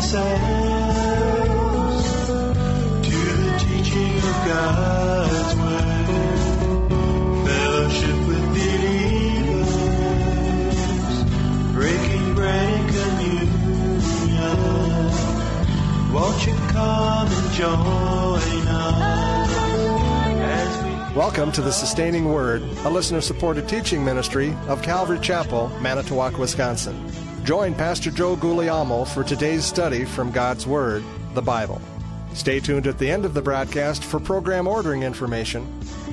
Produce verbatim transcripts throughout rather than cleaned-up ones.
ourselves to the teaching of God's Word, fellowship with believers, breaking bread and communion. Won't you come and join us as we... Welcome to the Sustaining Word, a listener-supported teaching ministry of Calvary Chapel, Manitowoc, Wisconsin. Join Pastor Joe Guglielmo for today's study from God's Word, the Bible. Stay tuned at the end of the broadcast for program ordering information.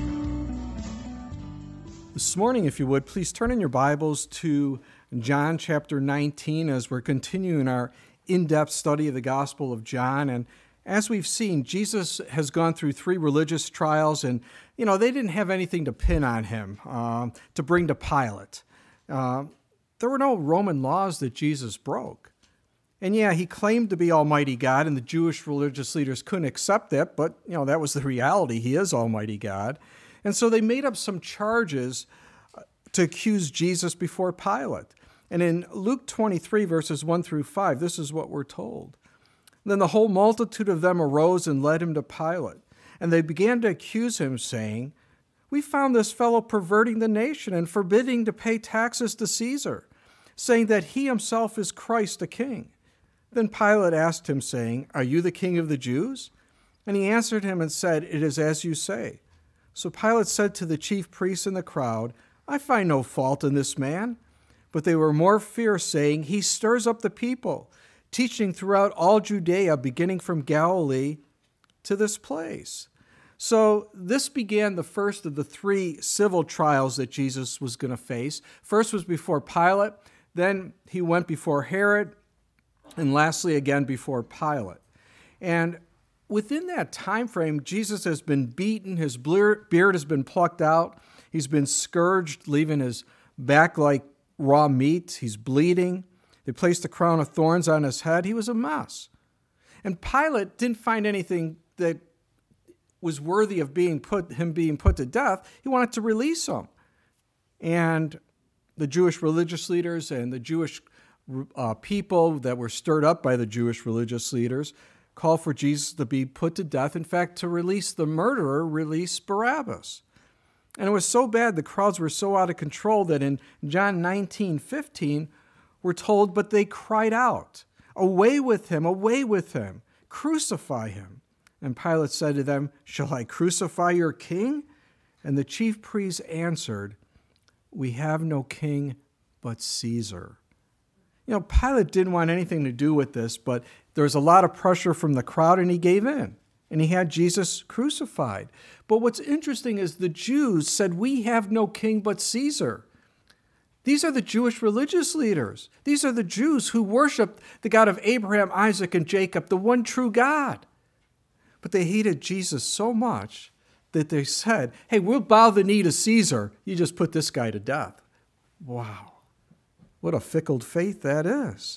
This morning, if you would, please turn in your Bibles to John chapter nineteen as we're continuing our in-depth study of the Gospel of John. And as we've seen, Jesus has gone through three religious trials, and, you know, they didn't have anything to pin on him, uh, to bring to Pilate. Uh, there were no Roman laws that Jesus broke. And yeah, he claimed to be Almighty God, and the Jewish religious leaders couldn't accept that, but, you know, that was the reality. He is Almighty God. And so they made up some charges to accuse Jesus before Pilate. And in Luke twenty-three, verses one through five, this is what we're told. Then the whole multitude of them arose and led him to Pilate. And they began to accuse him, saying, "We found this fellow perverting the nation and forbidding to pay taxes to Caesar, saying that he himself is Christ the King." Then Pilate asked him, saying, "Are you the king of the Jews?" And he answered him and said, "It is as you say." So Pilate said to the chief priests and the crowd, "I find no fault in this man." But they were more fierce, saying, "He stirs up the people, teaching throughout all Judea, beginning from Galilee to this place." So this began the first of the three civil trials that Jesus was going to face. First was before Pilate, then he went before Herod, and lastly again before Pilate. And within that time frame, Jesus has been beaten, his beard has been plucked out, he's been scourged, leaving his back like raw meat, he's bleeding. They placed a crown of thorns on his head. He was a mess. And Pilate didn't find anything that was worthy of being put him being put to death. He wanted to release him. And the Jewish religious leaders and the Jewish uh, people that were stirred up by the Jewish religious leaders called for Jesus to be put to death. In fact, to release the murderer, release Barabbas. And it was so bad, the crowds were so out of control that in John nineteen fifteen, we're told, but they cried out, "Away with him, away with him, crucify him." And Pilate said to them, "Shall I crucify your king?" And the chief priests answered, "We have no king but Caesar." You know, Pilate didn't want anything to do with this, but there was a lot of pressure from the crowd, and he gave in. And he had Jesus crucified. But what's interesting is the Jews said, "We have no king but Caesar." These are the Jewish religious leaders. These are the Jews who worship the God of Abraham, Isaac, and Jacob, the one true God. But they hated Jesus so much that they said, "Hey, we'll bow the knee to Caesar. You just put this guy to death." Wow, what a fickle faith that is.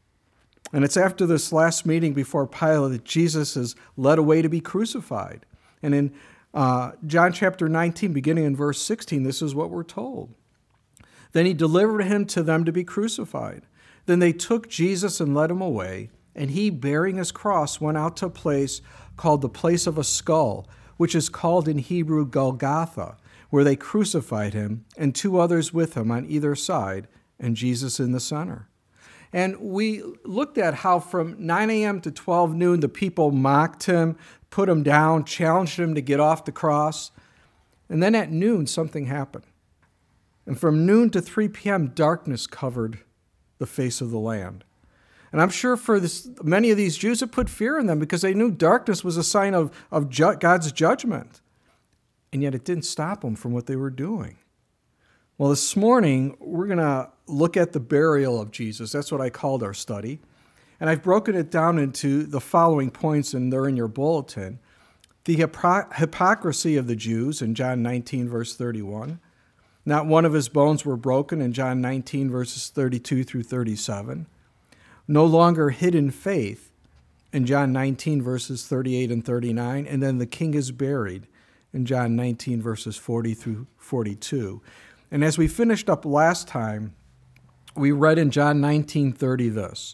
And it's after this last meeting before Pilate that Jesus is led away to be crucified. And in uh, John chapter nineteen, beginning in verse sixteen, this is what we're told. Then he delivered him to them to be crucified. Then they took Jesus and led him away, and he, bearing his cross, went out to a place called the place of a skull, which is called in Hebrew Golgotha, where they crucified him, and two others with him on either side, and Jesus in the center. And we looked at how from nine a.m. to twelve noon, the people mocked him, put him down, challenged him to get off the cross. And then at noon, something happened. And from noon to three p.m., darkness covered the face of the land. And I'm sure for this, many of these Jews, it put fear in them because they knew darkness was a sign of, of ju- God's judgment. And yet it didn't stop them from what they were doing. Well, this morning, we're going to look at the burial of Jesus. That's what I called our study. And I've broken it down into the following points, and they're in your bulletin. The hypocr- hypocrisy of the Jews in John nineteen, verse thirty-one. Not one of his bones were broken in John nineteen, verses thirty-two through thirty-seven. No longer hidden faith in John nineteen, verses thirty-eight and thirty-nine. And then the king is buried in John nineteen, verses forty through forty-two. And as we finished up last time, we read in John nineteen thirty this.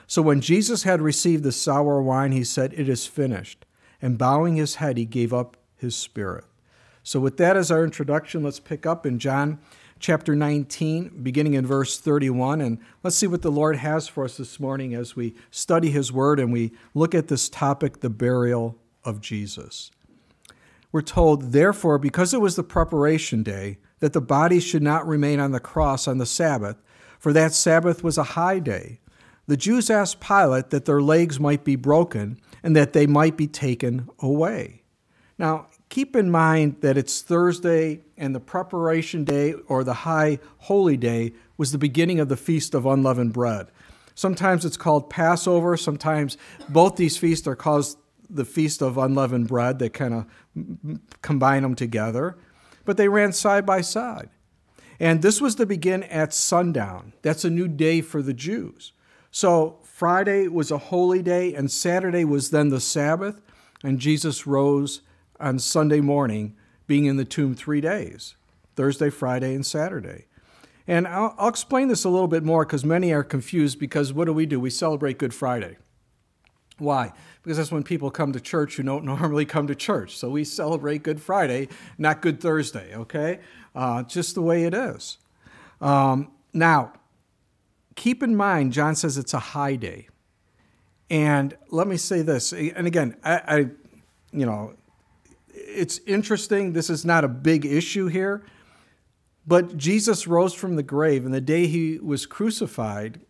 So when Jesus had received the sour wine, he said, "It is finished." And bowing his head, he gave up his spirit. So with that as our introduction, let's pick up in John chapter nineteen, beginning in verse thirty-one, and let's see what the Lord has for us this morning as we study his word and we look at this topic, the burial of Jesus. We're told, "Therefore, because it was the preparation day, that the body should not remain on the cross on the Sabbath, for that Sabbath was a high day, the Jews asked Pilate that their legs might be broken and that they might be taken away." Now, keep in mind that it's Thursday and the preparation day or the high holy day was the beginning of the Feast of Unleavened Bread. Sometimes it's called Passover. Sometimes both these feasts are called the Feast of Unleavened Bread. They kind of combine them together. But they ran side by side. And this was to begin at sundown. That's a new day for the Jews. So Friday was a holy day and Saturday was then the Sabbath. And Jesus rose on Sunday morning, being in the tomb three days, Thursday, Friday, and Saturday. And I'll, I'll explain this a little bit more because many are confused because what do we do? We celebrate Good Friday. Why? Because that's when people come to church who don't normally come to church. So we celebrate Good Friday, not Good Thursday, okay? Uh, just the way it is. Um, now, keep in mind, John says it's a high day. And let me say this, and again, I, I you know, it's interesting. This is not a big issue here. But Jesus rose from the grave, and the day he was crucified,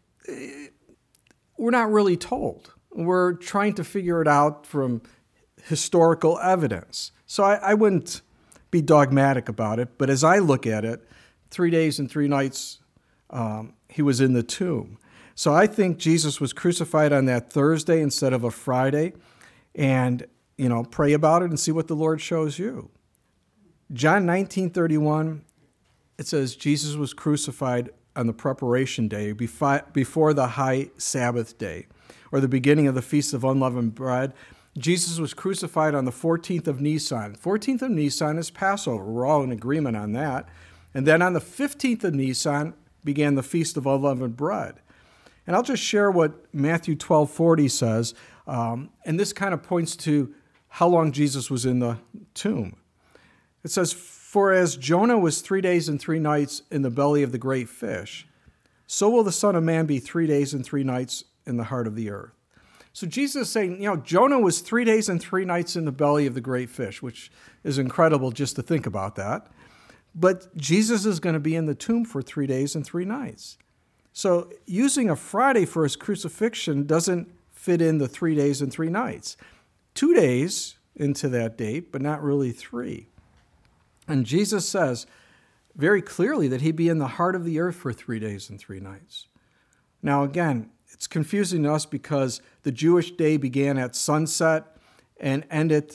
we're not really told. We're trying to figure it out from historical evidence. So I, I wouldn't be dogmatic about it. But as I look at it, three days and three nights um, he was in the tomb. So I think Jesus was crucified on that Thursday instead of a Friday. And you know, pray about it and see what the Lord shows you. John nineteen thirty-one, it says Jesus was crucified on the preparation day before the high Sabbath day, or the beginning of the Feast of Unleavened Bread. Jesus was crucified on the fourteenth of Nisan. fourteenth of Nisan is Passover. We're all in agreement on that. And then on the fifteenth of Nisan began the Feast of Unleavened Bread. And I'll just share what Matthew twelve forty says, um, and this kind of points to how long Jesus was in the tomb. It says, "For as Jonah was three days and three nights in the belly of the great fish, so will the Son of Man be three days and three nights in the heart of the earth." So Jesus is saying, you know, Jonah was three days and three nights in the belly of the great fish, which is incredible just to think about that. But Jesus is going to be in the tomb for three days and three nights. So using a Friday for his crucifixion doesn't fit in the three days and three nights. Two days into that date, but not really three. And Jesus says very clearly that he'd be in the heart of the earth for three days and three nights. Now, again, it's confusing to us because the Jewish day began at sunset and ended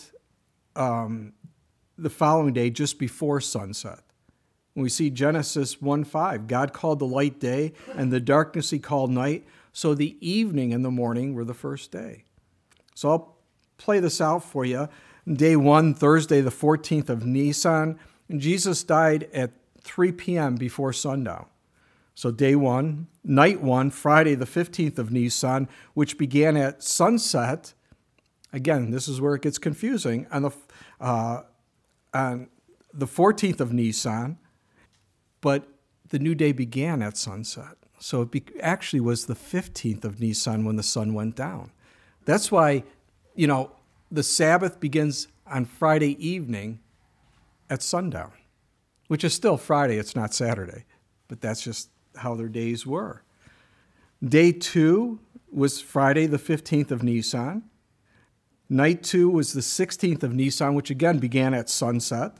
um, the following day just before sunset. We see Genesis one five, God called the light day, and the darkness he called night, so the evening and the morning were the first day. So I'll play this out for you. Day one, Thursday, the fourteenth of Nisan, Jesus died at three p.m. before sundown. So day one. Night one, Friday, the fifteenth of Nisan, which began at sunset. Again, this is where it gets confusing. On the, uh, on the fourteenth of Nisan, but the new day began at sunset. So it be- actually was the fifteenth of Nisan when the sun went down. That's why, you know, the Sabbath begins on Friday evening at sundown, which is still Friday. It's not Saturday, but that's just how their days were. Day two was Friday, the fifteenth of Nisan. Night two was the sixteenth of Nisan, which again began at sunset.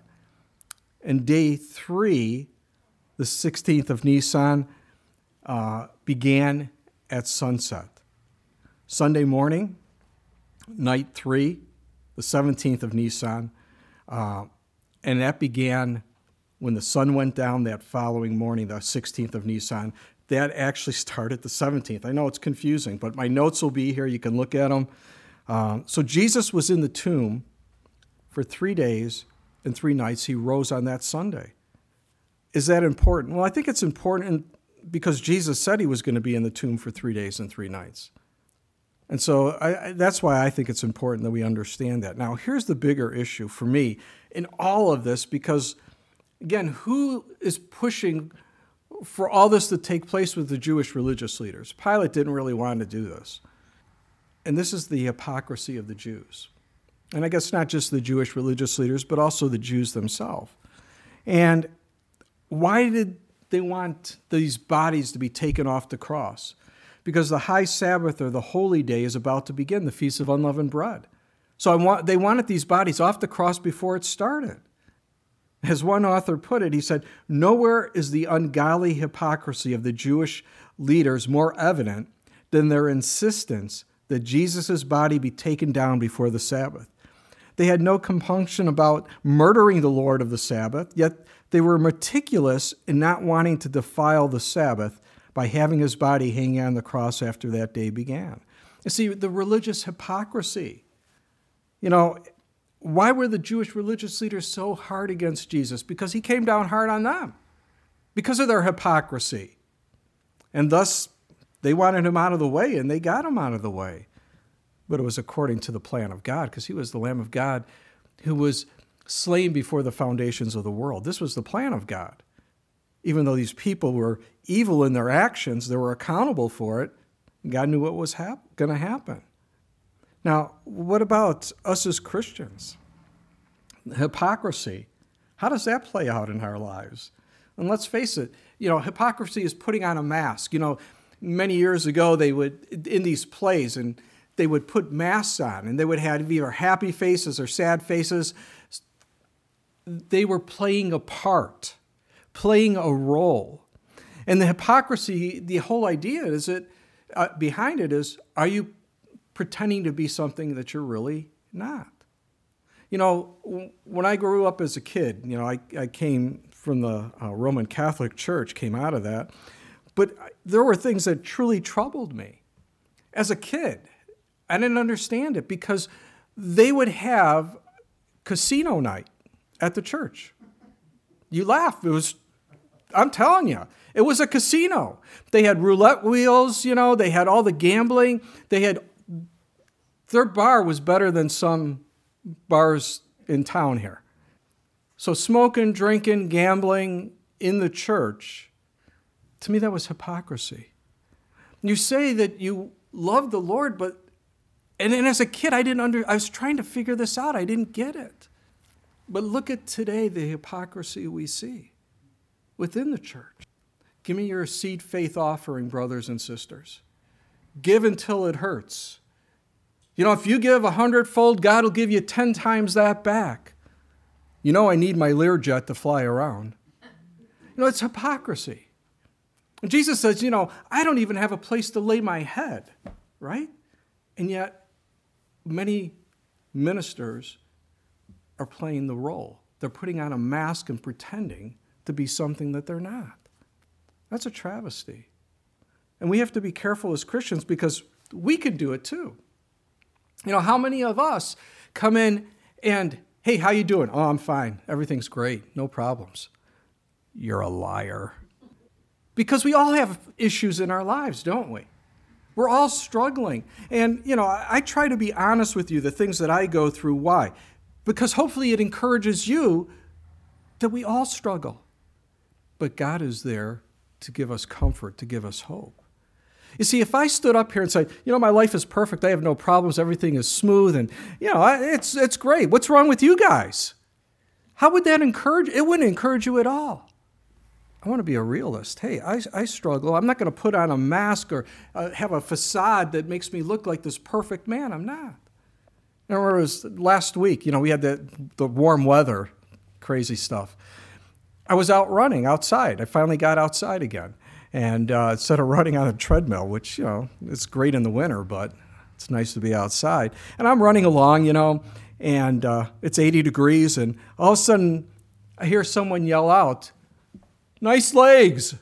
And day three, the sixteenth of Nisan, uh, began at sunset. Sunday morning, night three, the seventeenth of Nisan, uh, and that began when the sun went down that following morning, the sixteenth of Nisan. That actually started the seventeenth. I know it's confusing, but my notes will be here. You can look at them. Um, so Jesus was in the tomb for three days and three nights. He rose on that Sunday. Is that important? Well, I think it's important because Jesus said he was going to be in the tomb for three days and three nights. And so I, I, that's why I think it's important that we understand that. Now, here's the bigger issue for me in all of this, because, again, who is pushing for all this to take place with the Jewish religious leaders? Pilate didn't really want to do this. And this is the hypocrisy of the Jews. And I guess not just the Jewish religious leaders, but also the Jews themselves. And why did they want these bodies to be taken off the cross? Because the high Sabbath, or the holy day, is about to begin, the Feast of Unleavened Bread. So I want, they wanted these bodies off the cross before it started. As one author put it, he said, "Nowhere is the ungodly hypocrisy of the Jewish leaders more evident than their insistence that Jesus' body be taken down before the Sabbath. They had no compunction about murdering the Lord of the Sabbath, yet they were meticulous in not wanting to defile the Sabbath by having his body hanging on the cross after that day began." You see, the religious hypocrisy. You know, why were the Jewish religious leaders so hard against Jesus? Because he came down hard on them, because of their hypocrisy. And thus, they wanted him out of the way, and they got him out of the way. But it was according to the plan of God, because he was the Lamb of God who was slain before the foundations of the world. This was the plan of God. Even though these people were evil in their actions, they were accountable for it. God knew what was hap- going to happen. Now, what about us as Christians? Hypocrisy. How does that play out in our lives? And let's face it, you know, hypocrisy is putting on a mask. You know, many years ago, they would, in these plays, and they would put masks on, and they would have either happy faces or sad faces. They were playing a part, playing a role. And the hypocrisy, the whole idea is that uh, behind it is, are you pretending to be something that you're really not? You know, when I grew up as a kid, you know, I, I came from the uh, Roman Catholic Church, came out of that, but there were things that truly troubled me. As a kid, I didn't understand it, because they would have casino night at the church. You laugh. It was, I'm telling you, it was a casino. They had roulette wheels, you know, they had all the gambling. They had, their bar was better than some bars in town here. So smoking, drinking, gambling in the church, to me that was hypocrisy. You say that you love the Lord, but, and then as a kid I didn't under, I was trying to figure this out. I didn't get it. But look at today, the hypocrisy we see within the church. Give me your seed faith offering, brothers and sisters. Give until it hurts. You know, if you give a hundredfold, God will give you ten times that back. You know, I need my Learjet to fly around. You know, it's hypocrisy. And Jesus says, you know, I don't even have a place to lay my head, right? And yet, many ministers are playing the role. They're putting on a mask and pretending to be something that they're not. That's a travesty. And we have to be careful as Christians, because we can do it too. You know, how many of us come in and, hey, how you doing? Oh, I'm fine. Everything's great. No problems. You're a liar. Because we all have issues in our lives, don't we? We're all struggling. And, you know, I, I try to be honest with you, the things that I go through. Why? Because hopefully it encourages you that we all struggle. But God is there to give us comfort, to give us hope. You see, if I stood up here and said, you know, my life is perfect, I have no problems, everything is smooth, and, you know, it's it's great. What's wrong with you guys? How would that encourage? It wouldn't encourage you at all. I want to be a realist. Hey, I, I struggle. I'm not going to put on a mask or uh, have a facade that makes me look like this perfect man. I'm not. I remember it was last week, you know, we had the, the warm weather, crazy stuff. I was out running outside. I finally got outside again. And uh, instead of running on a treadmill, which, you know, it's great in the winter, but it's nice to be outside. And I'm running along, you know, and uh, it's eighty degrees, and all of a sudden I hear someone yell out, "Nice legs."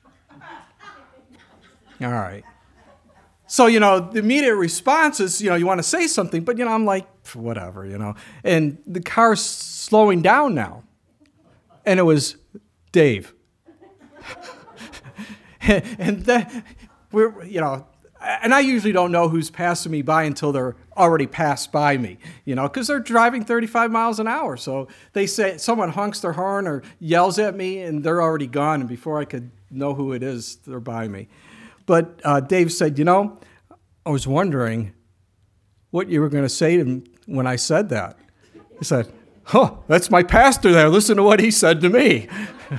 All right. So, you know, the immediate response is, you know, you want to say something, but, you know, I'm like, whatever, you know. And the car's slowing down now. And it was Dave. And then, we're, you know, And I usually don't know who's passing me by until they're already passed by me, you know, because they're driving thirty-five miles an hour. So they say someone honks their horn or yells at me, and they're already gone. And before I could know who it is, they're by me. But uh, Dave said, you know, I was wondering what you were going to say to me when I said that. He said, oh, that's my pastor there. Listen to what he said to me.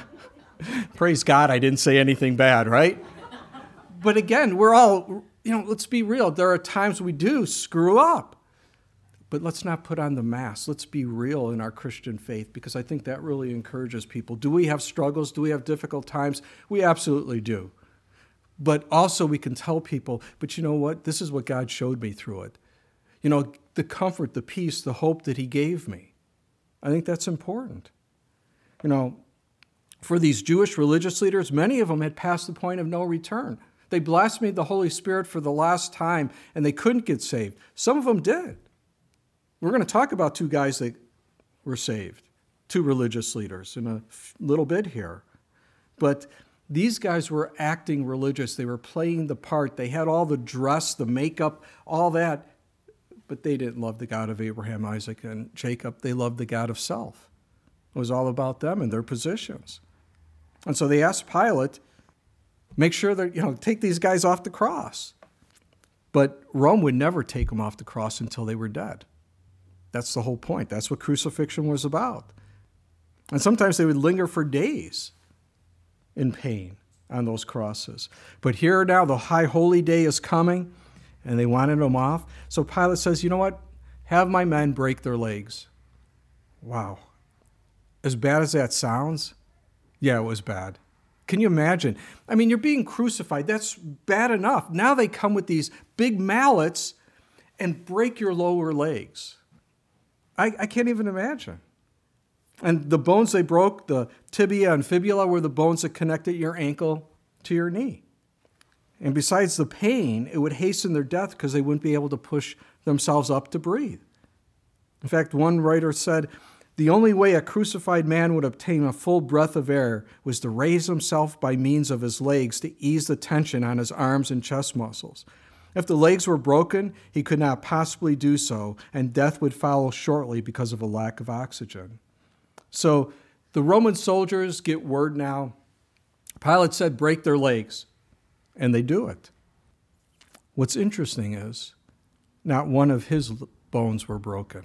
Praise God, I didn't say anything bad, right? But again, we're all, you know, let's be real. There are times we do screw up. But let's not put on the mask. Let's be real in our Christian faith, because I think that really encourages people. Do we have struggles? Do we have difficult times? We absolutely do. But also we can tell people, but you know what? This is what God showed me through it. You know, the comfort, the peace, the hope that he gave me. I think that's important. You know, for these Jewish religious leaders, many of them had passed the point of no return. They blasphemed the Holy Spirit for the last time, and they couldn't get saved. Some of them did. We're going to talk about two guys that were saved, two religious leaders in a little bit here. But these guys were acting religious. They were playing the part. They had all the dress, the makeup, all that. But they didn't love the God of Abraham, Isaac, and Jacob. They loved the God of self. It was all about them and their positions. And so they asked Pilate, make sure that, you know, take these guys off the cross. But Rome would never take them off the cross until they were dead. That's the whole point. That's what crucifixion was about. And sometimes they would linger for days in pain on those crosses. But here now, the high holy day is coming, and they wanted them off. So Pilate says, you know what? Have my men break their legs. Wow. As bad as that sounds, yeah, it was bad. Can you imagine? I mean, you're being crucified. That's bad enough. Now they come with these big mallets and break your lower legs. I, I can't even imagine. And the bones they broke, the tibia and fibula, were the bones that connected your ankle to your knee. And besides the pain, it would hasten their death because they wouldn't be able to push themselves up to breathe. In fact, one writer said, the only way a crucified man would obtain a full breath of air was to raise himself by means of his legs to ease the tension on his arms and chest muscles. If the legs were broken, he could not possibly do so, and death would follow shortly because of a lack of oxygen. So the Roman soldiers get word now. Pilate said, break their legs, and they do it. What's interesting is not one of his bones were broken.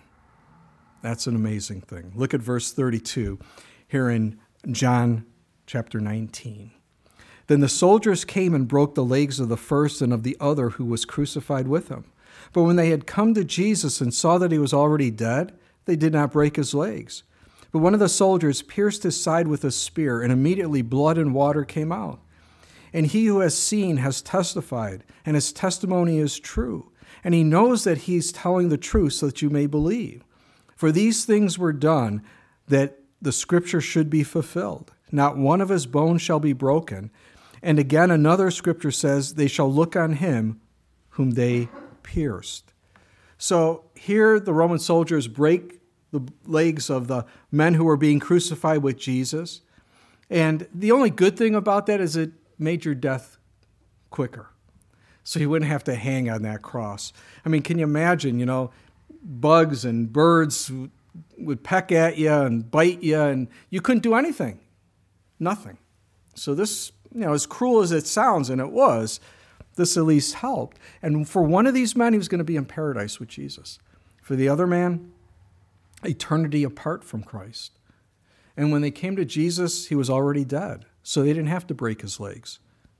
That's an amazing thing. Look at verse thirty-two here in John chapter nineteen. Then the soldiers came and broke the legs of the first and of the other who was crucified with him. But when they had come to Jesus and saw that he was already dead, they did not break his legs. But one of the soldiers pierced his side with a spear, and immediately blood and water came out. And he who has seen has testified, and his testimony is true. And he knows that he's telling the truth so that you may believe. For these things were done that the scripture should be fulfilled. Not one of his bones shall be broken. And again, another scripture says, they shall look on him whom they pierced. So here the Roman soldiers break the legs of the men who were being crucified with Jesus. And the only good thing about that is it made your death quicker. So you wouldn't have to hang on that cross. I mean, can you imagine, you know, bugs and birds would peck at you and bite you, and you couldn't do anything. Nothing. So this, you know, as cruel as it sounds, and it was, this at least helped. And for one of these men, he was going to be in paradise with Jesus. For the other man, eternity apart from Christ. And when they came to Jesus, he was already dead. So they didn't have to break his legs.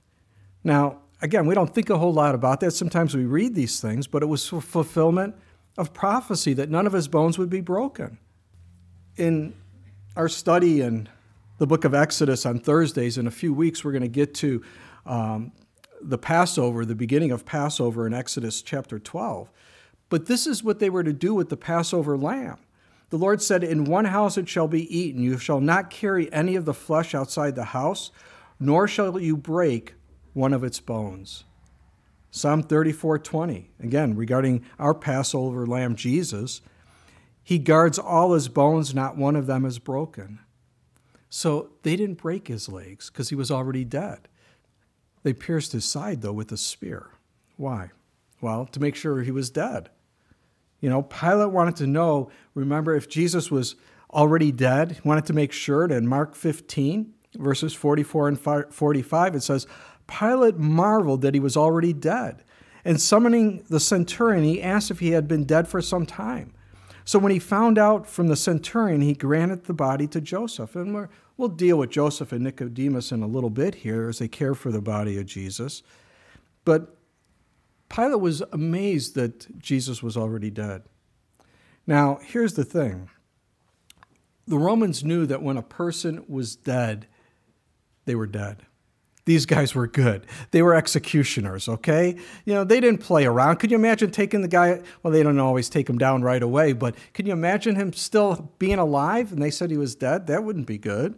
Now, again, we don't think a whole lot about that. Sometimes we read these things, but it was for fulfillment of prophecy that none of his bones would be broken. In our study in the book of Exodus on Thursdays, in a few weeks, we're going to get to um, the Passover, the beginning of Passover in Exodus chapter twelve. But this is what they were to do with the Passover lamb. The Lord said, in one house it shall be eaten. You shall not carry any of the flesh outside the house, nor shall you break one of its bones. Psalm thirty-four twenty, again, regarding our Passover lamb, Jesus, he guards all his bones, not one of them is broken. So they didn't break his legs because he was already dead. They pierced his side, though, with a spear. Why? Well, to make sure he was dead. You know, Pilate wanted to know, remember, if Jesus was already dead. He wanted to make sure that in Mark fifteen, verses forty-four and forty-five, it says, Pilate marveled that he was already dead. And summoning the centurion, he asked if he had been dead for some time. So when he found out from the centurion, he granted the body to Joseph. And we're, we'll deal with Joseph and Nicodemus in a little bit here as they care for the body of Jesus. But Pilate was amazed that Jesus was already dead. Now, here's the thing. The Romans knew that when a person was dead, they were dead. These guys were good. They were executioners, okay? You know, they didn't play around. Could you imagine taking the guy, well, they don't always take him down right away, but can you imagine him still being alive and they said he was dead? That wouldn't be good.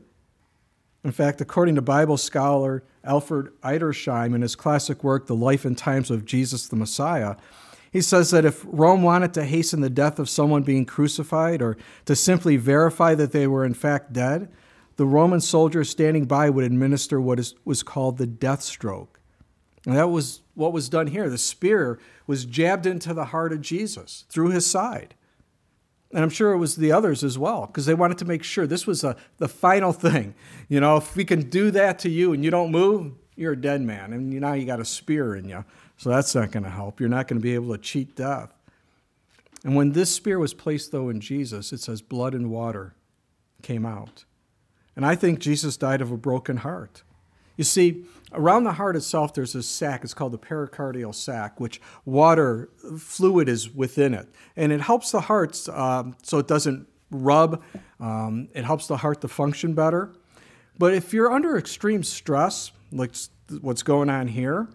In fact, according to Bible scholar Alfred Edersheim in his classic work, The Life and Times of Jesus the Messiah, he says that if Rome wanted to hasten the death of someone being crucified or to simply verify that they were in fact dead, the Roman soldiers standing by would administer what is, was called the death stroke. And that was what was done here. The spear was jabbed into the heart of Jesus through his side. And I'm sure it was the others as well, because they wanted to make sure this was a, the final thing. You know, if we can do that to you and you don't move, you're a dead man. And now you got a spear in you. So that's not going to help. You're not going to be able to cheat death. And when this spear was placed, though, in Jesus, it says blood and water came out. And I think Jesus died of a broken heart. You see, around the heart itself, there's this sac. It's called the pericardial sac, which water fluid is within it. And it helps the heart um, so it doesn't rub. Um, it helps the heart to function better. But if you're under extreme stress, like what's going on here,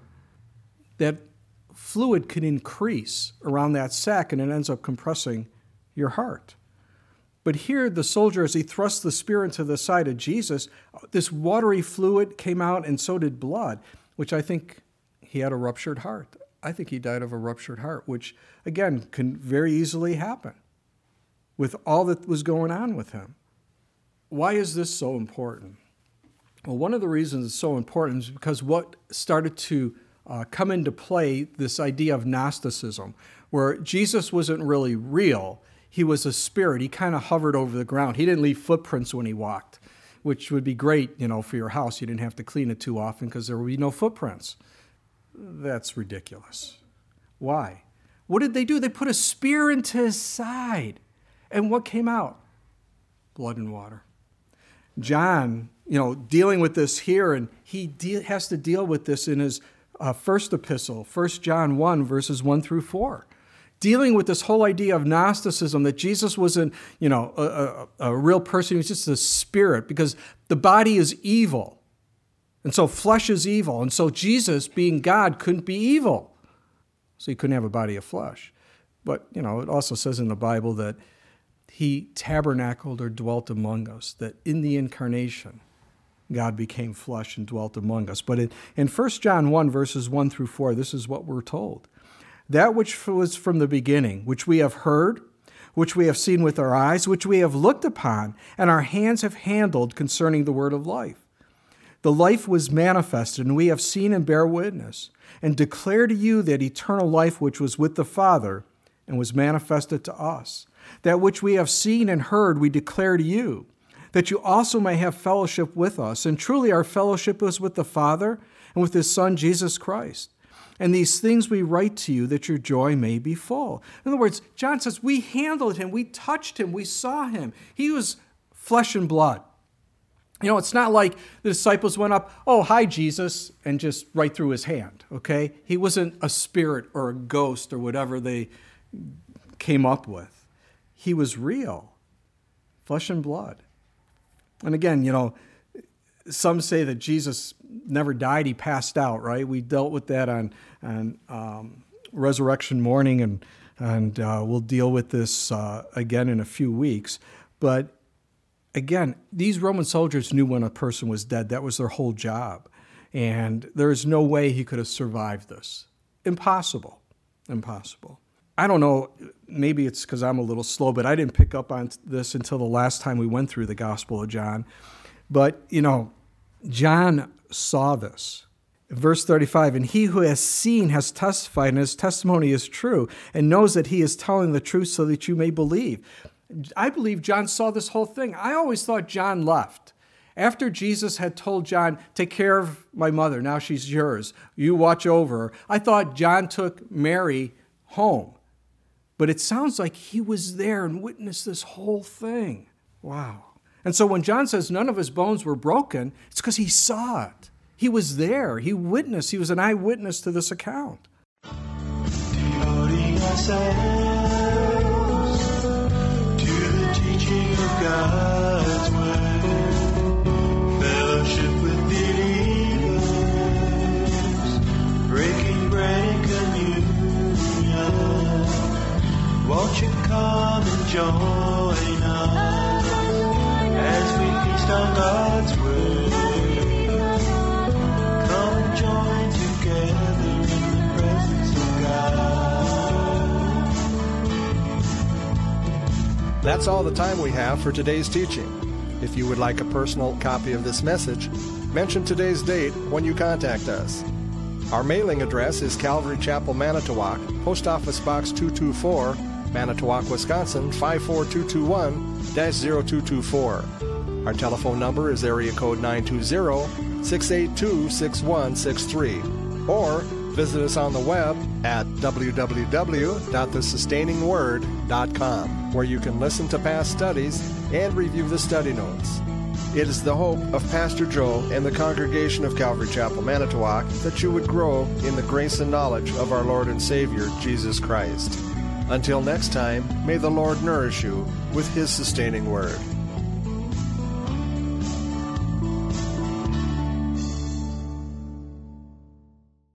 that fluid can increase around that sac, and it ends up compressing your heart. But here, the soldier, as he thrust the spear into the side of Jesus, this watery fluid came out, and so did blood, which I think he had a ruptured heart. I think he died of a ruptured heart, which, again, can very easily happen with all that was going on with him. Why is this so important? Well, one of the reasons it's so important is because what started to uh, come into play, this idea of Gnosticism, where Jesus wasn't really real. He was a spirit. He kind of hovered over the ground. He didn't leave footprints when he walked, which would be great, you know, for your house. You didn't have to clean it too often because there would be no footprints. That's ridiculous. Why? What did they do? They put a spear into his side. And what came out? Blood and water. John, you know, dealing with this here, and he de- has to deal with this in his uh, first epistle, First John one, verses one through four. Dealing with this whole idea of Gnosticism, that Jesus wasn't, you know, a, a, a real person. He was just a spirit, because the body is evil. And so flesh is evil. And so Jesus, being God, couldn't be evil. So he couldn't have a body of flesh. But, you know, it also says in the Bible that he tabernacled or dwelt among us, that in the incarnation, God became flesh and dwelt among us. But in, in First John one, verses one through four, this is what we're told. That which was from the beginning, which we have heard, which we have seen with our eyes, which we have looked upon, and our hands have handled concerning the word of life. The life was manifested, and we have seen and bear witness, and declare to you that eternal life which was with the Father and was manifested to us. That which we have seen and heard we declare to you, that you also may have fellowship with us. And truly our fellowship is with the Father and with his Son, Jesus Christ. And these things we write to you, that your joy may be full. In other words, John says, we handled him, we touched him, we saw him. He was flesh and blood. You know, it's not like the disciples went up, oh, hi, Jesus, and just right through his hand, okay? He wasn't a spirit or a ghost or whatever they came up with. He was real, flesh and blood. And again, you know, some say that Jesus never died, he passed out, right? We dealt with that on, on um, resurrection morning, and, and uh, we'll deal with this uh, again in a few weeks. But again, these Roman soldiers knew when a person was dead. That was their whole job. And there is no way he could have survived this. Impossible. Impossible. I don't know, maybe it's because I'm a little slow, but I didn't pick up on this until the last time we went through the Gospel of John. But, you know, John saw this. Verse thirty-five, and he who has seen has testified, and his testimony is true, and knows that he is telling the truth so that you may believe. I believe John saw this whole thing. I always thought John left. After Jesus had told John, take care of my mother, now she's yours, you watch over her, I thought John took Mary home. But it sounds like he was there and witnessed this whole thing. Wow. And so when John says none of his bones were broken, it's because he saw it. He was there. He witnessed. He was an eyewitness to this account. Devoting ourselves to the teaching of God's word, fellowship with believers, breaking bread and communion, won't you come and join us as we feast on God's word? Join together in the presence of God. That's all the time we have for today's teaching. If you would like a personal copy of this message, mention today's date when you contact us. Our mailing address is Calvary Chapel, Manitowoc, Post Office Box two two four, Manitowoc, Wisconsin five four two two one dash zero two two four. Our telephone number is area code nine two zero, six eight two, six one six three, or visit us on the web at w w w dot the sustaining word dot com, where you can listen to past studies and review the study notes. It is the hope of Pastor Joe and the congregation of Calvary Chapel, Manitowoc, that you would grow in the grace and knowledge of our Lord and Savior, Jesus Christ. Until next time, may the Lord nourish you with His sustaining word.